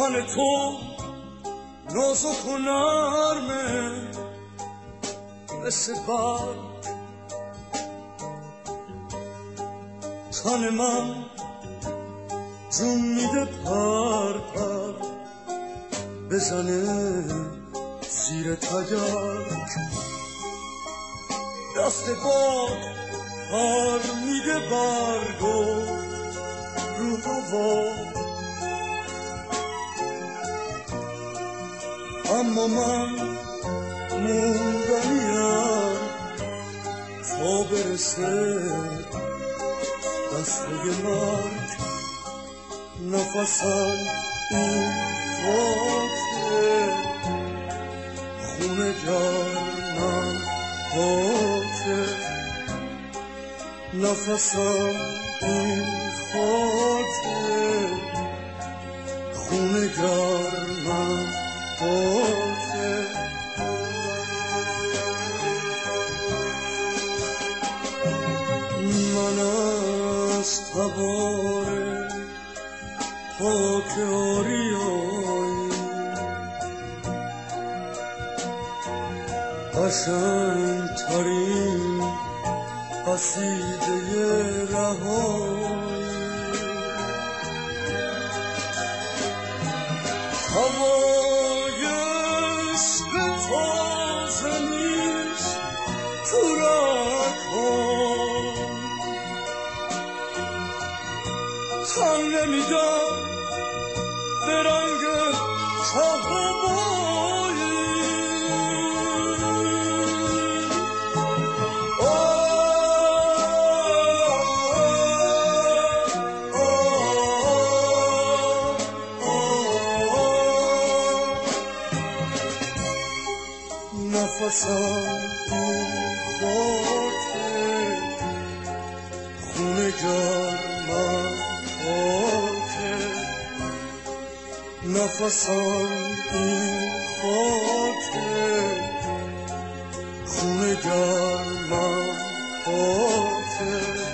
تن تو نازک و نرمه مثل برگ، تن من جون میده پر پر بزنه زیر تگرگ، دست باد پر میده برگو رو هوا، اما من موندنیم تا برسه دسته مرگ، نفسم این خاطره خونه گرمم خاطره، نفسم این خاطره خونه گرمم خاطره. من از تبار خاک آریایی قشنگ‌ترین قصیده رهایی، هوای عشق تازه نیست تو رگ‌هام، تن نمیدم به رنگ کهربایی، نفسم این خاطره خونه گرمم خاطره، نفسم این خاطره خونه گرمم خاطره.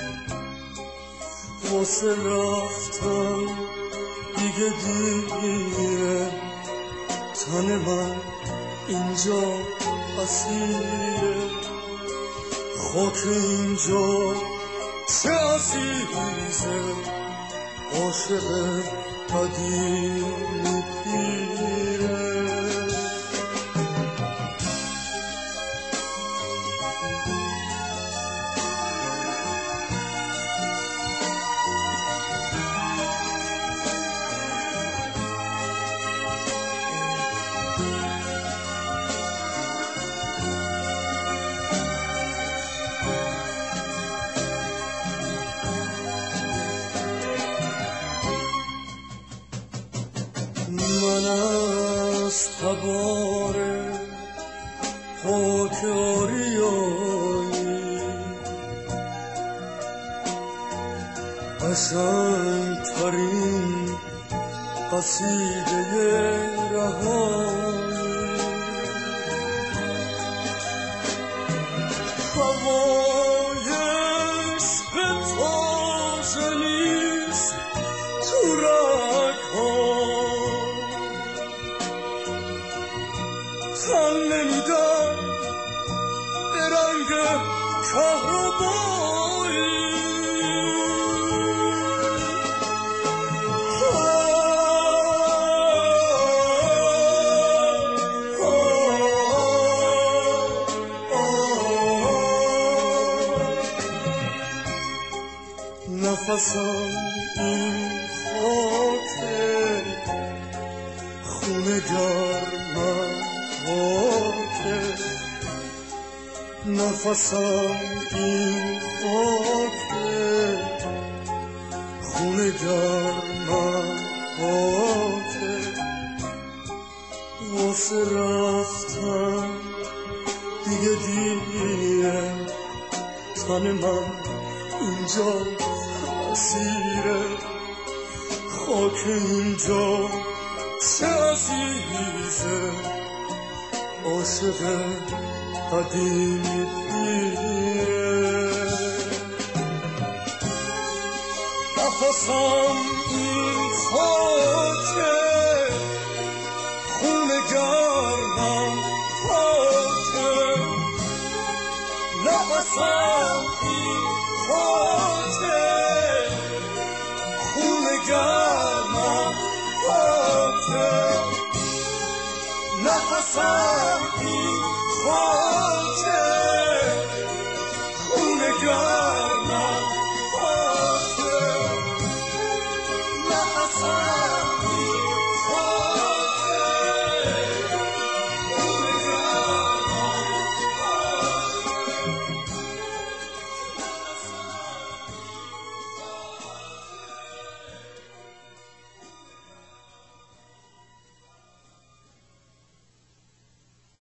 واسه رفتن دیگه دیره، تن من اینجا اسیره، خاک اینجا چه عزیزه، عاشق قدیمی پیره. من از تبار خاک آریایی قشنگ‌ترین قصیده رهایی، هوای عشق تازه نیست تو رگ‌هام، تن نمیدم به رنگ کهربایی، نفسم این خاطره خونه گرمم خاطره، نفسم این خاطره خونه گرمم خاطره. واسه رفتن دیگه دیره، تن من اینجا اسیره، خاک اینجا چه عزیزه، عاشق قدیمی پیره. نفسم این خاکه گرمم خاطر نفسم این خاطر خون گرمم خاطر نفسم این خاطر